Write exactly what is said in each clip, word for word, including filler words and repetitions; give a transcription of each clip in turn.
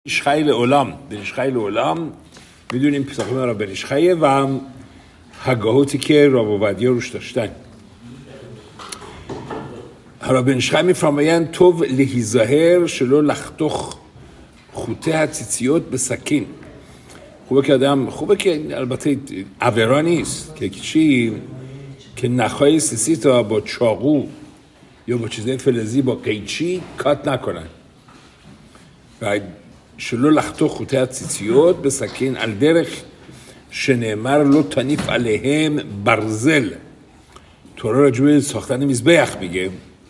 איש חי לעולם, בן איש חי לעולם, میدونیم פסחים را בן איש חי و הגהוتی که رب عובدیه روش داشتن. را בן איש חי میفرمایند טוב להיזהר שלא לחתוך חוטי הציציות בסכין. خوبه که آدم خوبه که البته عبرا نیست که چی که نخای سیسی تا با چاقو یا با چیزای فلزی با قیچی کات نکنن. و שלא לחתוך חוטי הציציות בסכין על דרך שנאמר לא תניף עליהם ברזל. תורה רجوع ساختن مذبح میگه.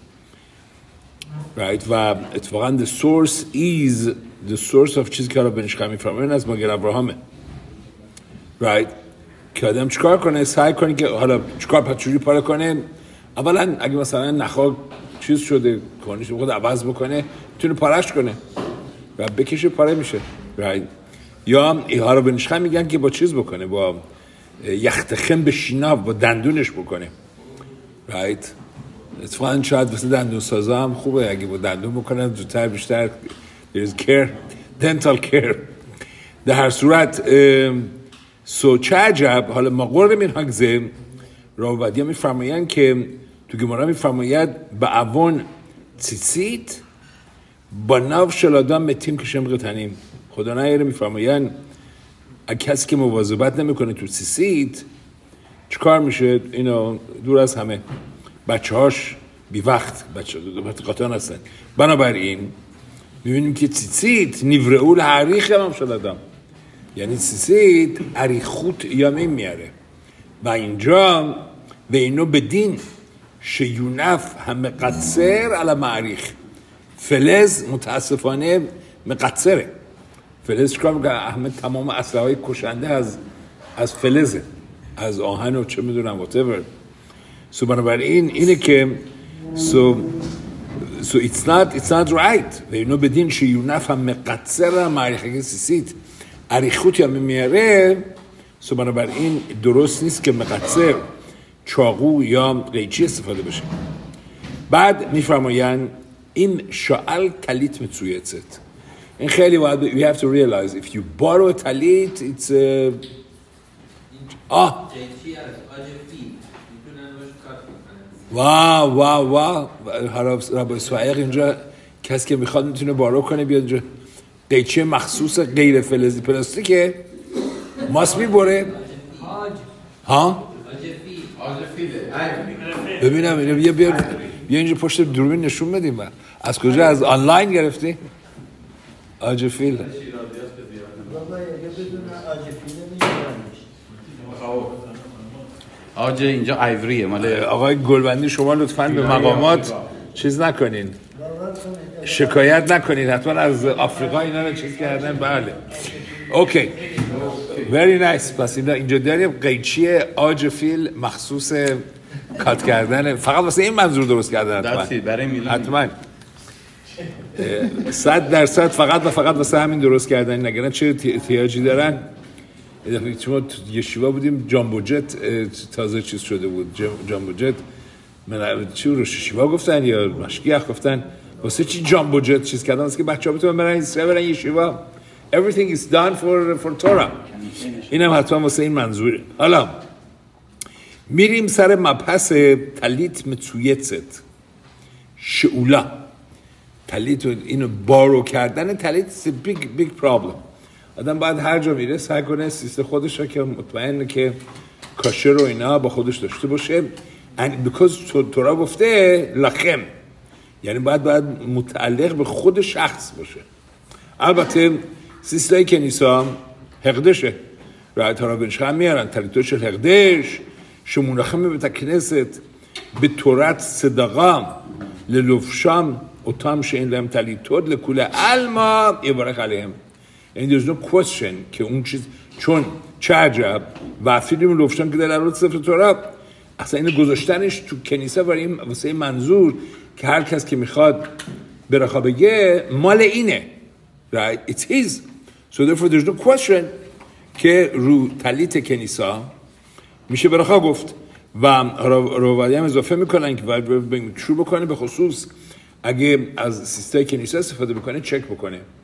Right? و اتفاقا the source is the source of چیزی که را بن ایش خی میفرمایند از مگر ابراهامه. Right? که آدم چیکار کنه؟ سعی کنه که حالا چیکار پس چجوری پاره کنه؟ اولا اگه مثلا نخا چیز شده کنیش بخواد عوض بکنه میتونه پارهش کنه و بکشه پاره میشه. right. یا ایها رو بن ایش خی میگن که با چیز بکنه، با یختخم به شیناب با دندونش بکنه. right. اتفاقا شاید واسه دندون سازا هم خوبه اگه با دندون بکنه زودتر بیشتر there's care dental care. در هر صورت سو چه عجب. حالا ما قرر من حگزه رب عובدیه میفرمایند که تو گمارا میفرماید به اوان ציצית با ناف شل آدم متیم که شم قطنیم. خدا نیاره میفرمایند اگه کسی که مواظبت نمیکنه تو ציצית چیکار میشه؟ اینو دور از همه بچه هاش بی وقت بچه قطعان هستن. بنابراین میبینیم که ציצית نورئول حریخ هم شل آدم، یعنی ציצית عریخوت یامین میاره و اینجا و اینو بدین شیونف هم مقصر علی معریخ. فلز متاسفانه مقصره. فلز چکار میگه؟ احمد تمام اسلحه های کشنده از از فلزه، از آهن و چه میدونم whatever. سو بنابراین اینه که سو سو it's not it's not right. و اینو بدین شیونف هم مقصر معریخ که ציצית عریخوت یا میاره. سو بنابراین درست نیست که مقصر چاقو یا قیچی استفاده بشه. بعد میفرمایند این شعل تلیت متسویتت. این خیلی واضحه. You have to realize if you borrow a talit it's a آه واو واو واو رب اسوایق اینجا کسی که میخواد میتونه بارو کنه بیاد اینجا. قیچی مخصوص غیر فلزی پلاستیکه ماست میبره ها ببینم اینو بیا بیا بیا اینجا پشت دوربین نشون بدیم. من از کجا؟ از آنلاین گرفتی؟ آجفیل آج اینجا ایوریه مال آقای گلبندی. شما لطفاً به مقامات چیز نکنین، شکایت نکنین. حتما از آفریقا اینا رو چیز کردن. بله اوکی very nice. پس اینجا داریم قیچی آجفیل مخصوص کات کردن، فقط واسه این منظور درست کردن. حتما برای میلان حتما صد درصد فقط و فقط واسه همین درست کردن. نگران چه احتیاجی دارن. چون یه شیوا بودیم جامبو جت تازه چیز شده بود. جامبو جت من چی رو شیوا گفتن یا مشکیخ گفتن واسه چی جامبو جت چیز کردن واسه که بچه‌ها بتونن برن اسرائیل برن یه شیوا. everything is done for for Torah. اینم حتما واسه این منظوره. حالا میریم سر مبحث تلیت متسویتت شعولا. تلیت اینو بارو کردن تلیت is a big big problem. آدم باید هر جا میره سعی کنه سیست خودش رو که مطمئنه که کاشر رو اینا با خودش داشته باشه. and because تورا گفته لخم یعنی باید باید متعلق به خود شخص باشه. البته سیستای کنیسا هقدشه رای تورا بن ایش خی میارن تلیتوش هقدش شمونخم به تکنست به تورات صدقام للوفشام اوتام شین لهم تلیتود لکول علما یبارک علیهم. یعنی there's no question که اون چیز چون چه عجب و فیلم لوفشام که در عروض سفر تورا اصلا اینو گذاشتنش تو کنیسه برای این واسه این منظور که هر کس که میخواد برخا بگه مال اینه. right it is so therefore there's no question که رو تلیت کنیسا میشه برخا گفت. و روادی هم اضافه میکنن که باید شروع بکنه به خصوص اگه از سیستای کنیسه استفاده بکنه چک بکنه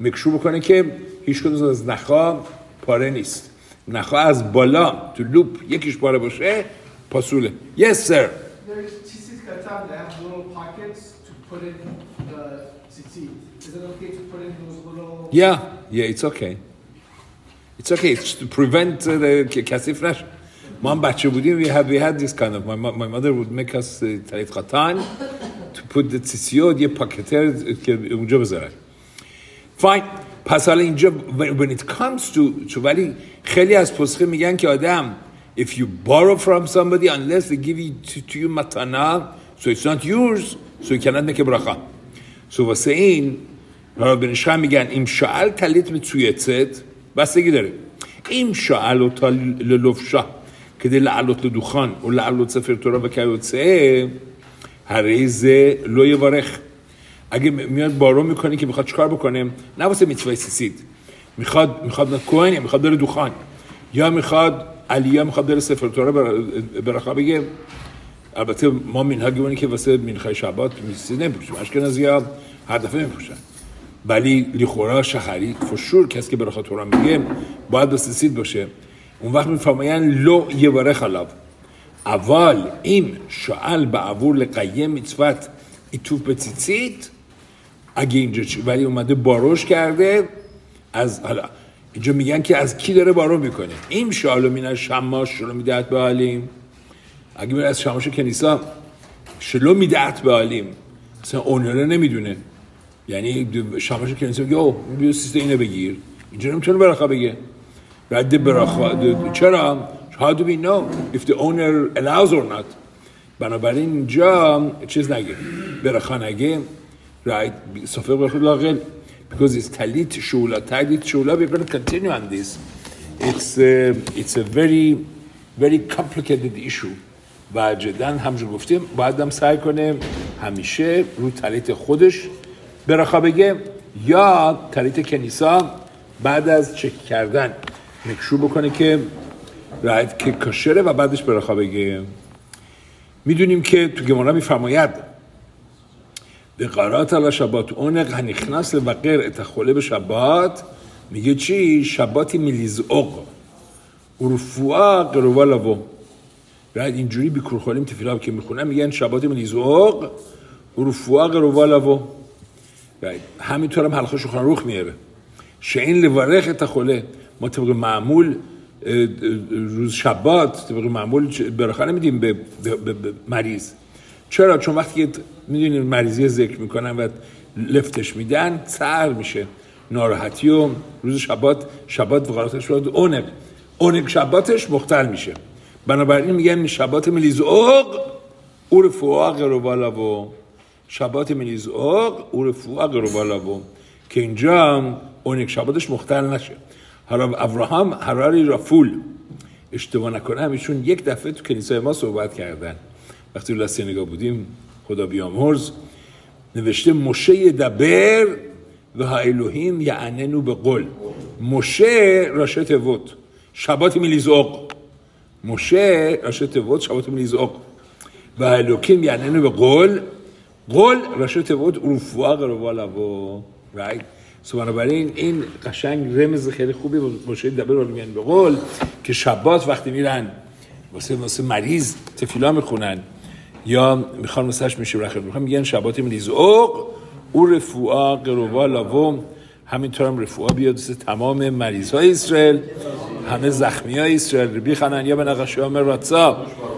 مکشو بکنه که هیچ کدوم از نخا پاره نیست. نخا از بالا تو لوپ یکیش پاره باشه پاسوله. Yes sir. There's tzitzit katan that have little pockets to put in the tzitzit. Is it okay to put in those little? Yeah, yeah, it's okay. It's okay. It's to prevent uh, the کثیف نشه. ما هم بچه بودیم we had we had this kind of my, my mother would make us talit uh, katan to put the tzitziyot یه پاکتر که اونجا بذارن. Fine. پس حالا اینجا when it comes to to ولی خیلی از پسخه میگن که آدم if you borrow from somebody unless they give it to, to you matana so it's not yours so you cannot make a bracha. So واسه این رابن شخم میگن این شعل تلیت מצויצת بستگی داره. این شعل אותה ללובשה כדי לעלות לדוכן או לעלות ספר תורה וכיוצא הרי זה לא יברך. اگه میاد بارو میکنه که میخواد چیکار بکنه نه واسه میتوای سیسید میخواد میخواد نکوین یا میخواد بره دخان یا میخواد علیه میخواد بره سفر تورا برخا بگه. البته ما منهاگمونی که واسه منخای شبات میسید نمیپوشیم اشکنازی ها هر دفعه میپوشن ولی لیخورا شخری فشور کسی که برخا تورا میگه باید با سیسید باشه. اون وقت میفرماین لو یه باره خلاب اول این شعل به عبور لقیم میتوت ایتوف به تیتیت اگه اینجا چی ولی اومده باروش کرده از حالا اینجا میگن که از کی داره بارو میکنه این شالو مینه شماش شلو میدهت به حالیم اگه میره از شماش کنیسا شلو میدهت به حالیم مثلا اونره نمیدونه یعنی شماش کنیسا میگه او بیو سیسته اینه بگیر اینجا نمیتونه براخا بگه رده براخا چرا؟ how do we know if the owner allows or not بنابراین اینجا چیز نگه براخا نگه right صفحه برخود لاغل because it's talit shula talit shula we're going to continue on this it's a, it's a very very complicated issue و جدا همجور گفتیم باید هم سعی کنه همیشه رو talit خودش براخا بگه یا talit کنیسا بعد از چک کردن مکشور بکنه که right که کشره و بعدش براخا بگه. میدونیم که تو گمارا میفرماید به قرات علی شبات اونق هنیخناس لوقر اتخوله به شبات میگه چی؟ شباتی میلیزعق ورفوعا قروبا لبو راید اینجوری بیکور خالیم تفیلاب که میخونم میگن شباتی میلیزعق ورفوعا قروبا لبو راید همینطور هم حلقه شخران روخ میاره شعین لورخ اتخوله ما طبق معمول روز شبات طبق معمول برخواه نمیدیم به, به, به, به مریض. چرا؟ چون وقتی که میدونین مریضی ذکر میکنن و لفتش میدن سر میشه ناراحتی و روز شبات شبات وقاراتش شد اونق اونق شباتش مختل میشه. بنابراین میگن شبات ملیزعق او رفوعا قروبا لبو شبات ملیزعق او رفوعا قروبا لبو که اینجا اونق شباتش مختل نشه. حالا ابراهام حراری رافول اشتباه نکنم ایشون یک دفعه تو کنیسای ما صحبت کردن وقتی لسه نگاه بودیم خدا بیامرز نوشته مشه دبر و ها الوهیم یعننو به قول مشه راشت ود شبات میلیزعق مشه راشت ود شبات میلیزعق و ها الوهیم یعننو به قول قول راشت ود رفوعا قروبا لبو right so بنابراین این قشنگ رمز خیلی خوبی باشه دبر رو میگن به قول که شبات وقتی میرن واسه واسه مریض تفیلا میخونن یا میخوان واسهش میشه رخت میخوان میگن شبات میلیزعق او رفوعا قروبا لبو همینطور هم رفوعا بیاد واسه تمام مریض های اسرائیل همه زخمی های اسرائیل ربی خننیا بن قشام راتسا